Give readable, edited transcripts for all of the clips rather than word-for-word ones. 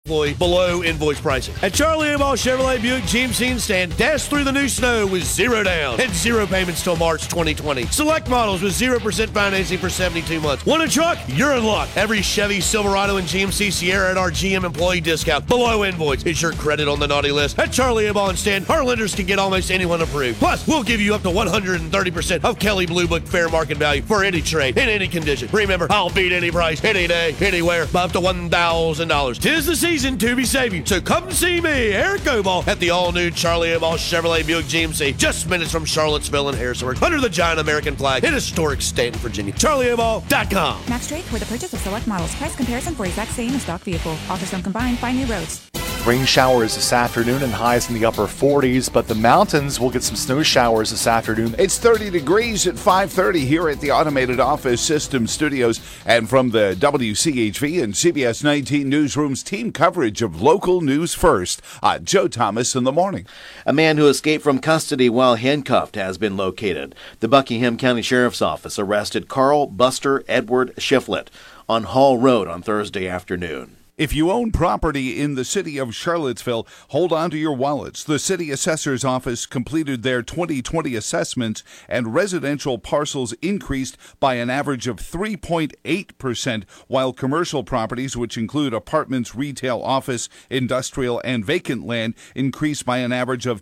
employee below invoice pricing. At Charlie Ball Chevrolet Buick GMC and Stand, dash through the new snow with zero down and zero payments till March 2020. Select models with 0% financing for 72 months. Want a truck? You're in luck. Every Chevy, Silverado, and GMC Sierra at our GM employee discount below invoice is your credit on the naughty list. At Charlie Ball and Stand, our lenders can get almost anyone approved. Plus, we'll give you up to 130% of Kelly Blue Book fair market value for any trade in any condition. Remember, I'll beat any price, any day, anywhere, by up to $1,000. 'Tis the season to be saving, so come see me, Eric Goball, at the all-new Charlie Ball Chevrolet Buick GMC, just minutes from Charlottesville and Harrisonburg, under the giant American flag in historic Stanton, Virginia. CharlieBall.com. Max Trade for the purchase of select models. Price comparison for exact same and stock vehicle. Offers don't combine. Find new roads. Rain showers this afternoon and highs in the upper 40s, but the mountains will get some snow showers this afternoon. It's 30 degrees at 5:30 here at the Automated Office System Studios, and from the WCHV and CBS 19 newsrooms, team coverage of local news first. Joe Thomas in the morning. A man who escaped from custody while handcuffed has been located. The Buckingham County Sheriff's Office arrested Carl Buster Edward Shiflett on Hall Road on Thursday afternoon. If you own property in the city of Charlottesville, hold on to your wallets. The city assessor's office completed their 2020 assessments, and residential parcels increased by an average of 3.8%, while commercial properties, which include apartments, retail, office, industrial, and vacant land, increased by an average of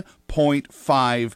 10.5%.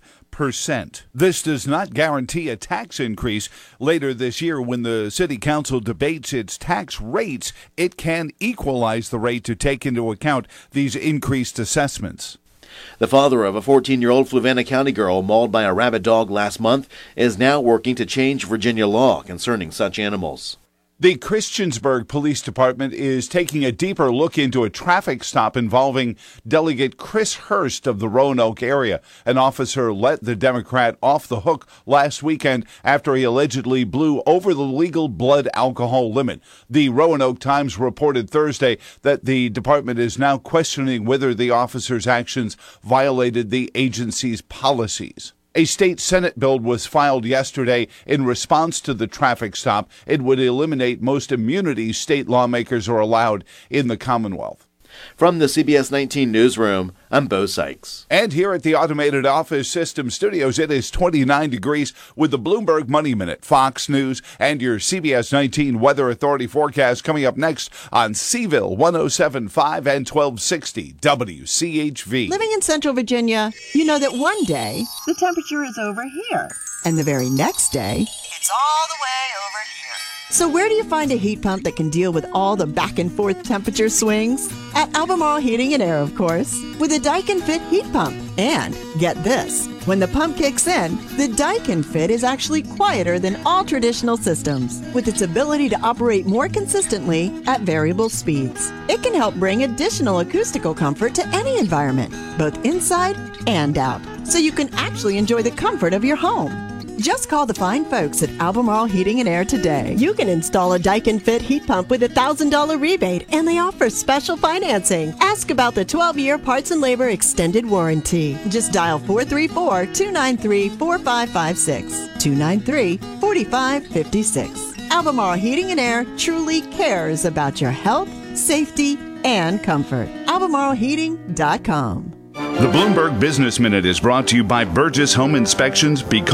This does not guarantee a tax increase. Later this year, when the City Council debates its tax rates, it can equalize the rate to take into account these increased assessments. The father of a 14-year-old Fluvanna County girl mauled by a rabid dog last month is now working to change Virginia law concerning such animals. The Christiansburg Police Department is taking a deeper look into a traffic stop involving Delegate Chris Hurst of the Roanoke area. An officer let the Democrat off the hook last weekend after he allegedly blew over the legal blood alcohol limit. The Roanoke Times reported Thursday that the department is now questioning whether the officer's actions violated the agency's policies. A state Senate bill was filed yesterday in response to the traffic stop. It would eliminate most immunities state lawmakers are allowed in the Commonwealth. From the CBS 19 newsroom, I'm Bo Sykes. And here at the Automated Office System Studios, it is 29 degrees with the Bloomberg Money Minute, Fox News, and your CBS 19 Weather Authority forecast coming up next on Seville 107.5 and 1260 WCHV. Living in Central Virginia, you know that one day the temperature is over here, and the very next day it's all the way over here. So where do you find a heat pump that can deal with all the back and forth temperature swings? At Albemarle Heating and Air, of course, with a Daikin Fit heat pump. And get this, when the pump kicks in, the Daikin Fit is actually quieter than all traditional systems, with its ability to operate more consistently at variable speeds. It can help bring additional acoustical comfort to any environment, both inside and out, so you can actually enjoy the comfort of your home. Just call the fine folks at Albemarle Heating and Air today. You can install a Daikin Fit heat pump with a $1,000 rebate, and they offer special financing. Ask about the 12-year parts and labor extended warranty. Just dial 434-293-4556. 293-4556. Albemarle Heating and Air truly cares about your health, safety, and comfort. AlbemarleHeating.com. The Bloomberg Business Minute is brought to you by Burgess Home Inspections. Because